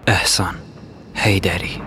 احسان حیدری.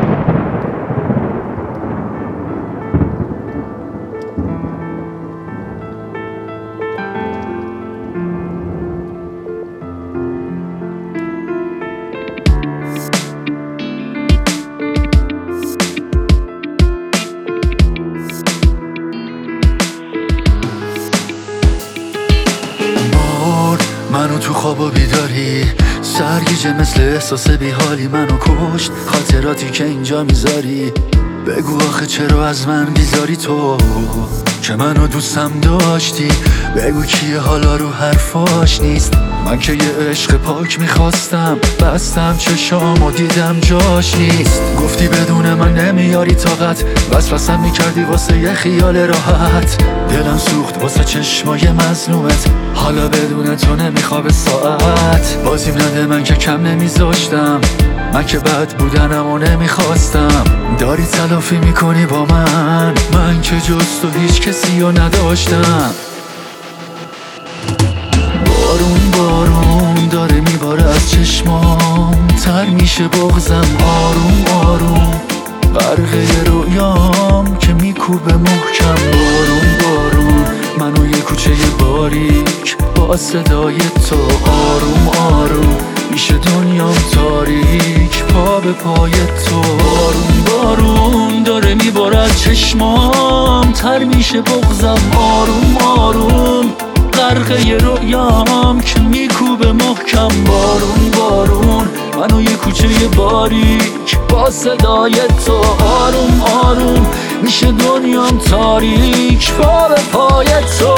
منو تو خواب و بیداری سرگیجه مثل احساس بیحالی منو کشت. خاطراتی که اینجا میذاری بگو آخه چرا از من بیزاری تو که منو دوستم داشتی. بگو کیه حالا رو حرفاش نیست. من که یه عشق پاک میخواستم بستم چشام و دیدم جاش نیست. گفتی بدون من نمیاری طاقت وسوسم میکردی واسه یه خیال راحت. دلم سوخت واسه چشمای مظلومت حالا بدون تو نمیخواب ساعت. بازیم نده من که کم نمیذاشتم من که بد بودنم و نمیخواستم. داری تلافی میکنی با من که جز تو هیچ کسی رو نداشتم. بارون داره میباره از چشمام تر میشه بغضم آروم آروم. غرقه رویام که میکوبه محکم. بارون منو یه کوچه باریک با صدای تو آروم آروم. میشه دنیام تاریک پا به پای تو. بارون داره میباره از چشمام تر میشه بغضم آروم آروم. غرقه رویام که میکوبه محکم. بارون منو یه کوچه باریک با صدای تو آروم آروم. میشه دنیام تاریک پا به پای تو.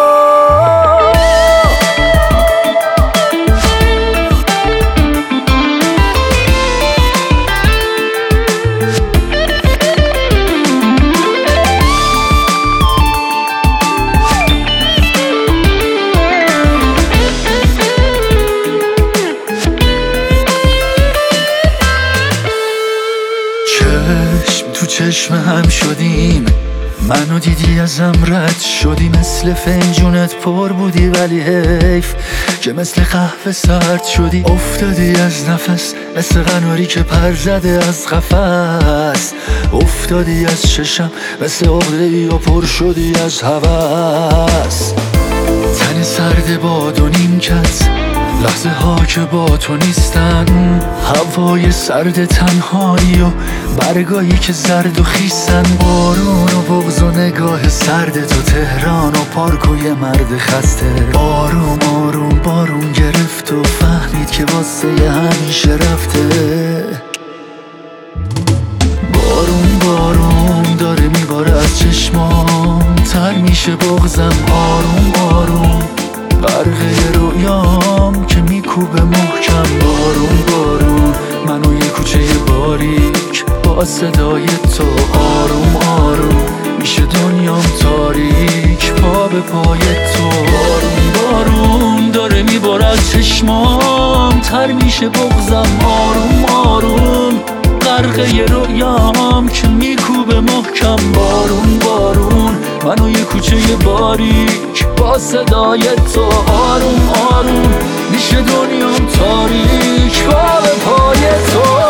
چشم تو چشم هم شدیم منو دیدی ازم رد شدی. مثل فنجونت پر بودی ولی حیف که مثل قهوه سرد شدی. افتادی از نفس مثل قناری که پر زده از قفس. افتادی از چشم مثل عقده‌ای و پر شدی از هوس. تن سرد باد و نیمکت لحظه ها که با تو نیستن. هوای سرد تنهایی و برگایی که زرد و خیسن. بارون و بغض و نگاه سرد تو تهران و پارک و یه مرد خسته. بارون گرفت و فهمید که واسه همیشه رفته. بارون داره میباره از چشمام تر میشه بغضم آروم آروم. غرقه رویام که میکوبه محکم. بارون منو یه کوچه باریک با صدای تو آروم آروم. میشه دنیام تاریک پا به پای تو. بارون داره میباره از چشمام تر میشه بغضم آروم آروم. غرقه رویام که میکوبه محکم. بارون منو یه کوچه باریک با صدای تو آروم آروم. میشه دنیام تاریک پا به پای تو.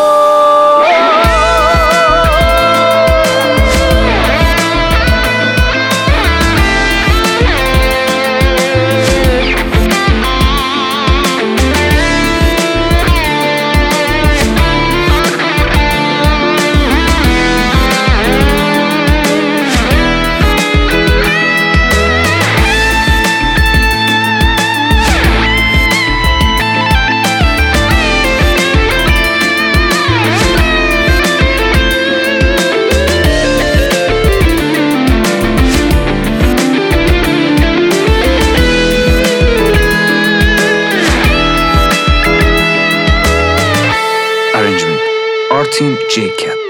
Arrangement Artin Jacob.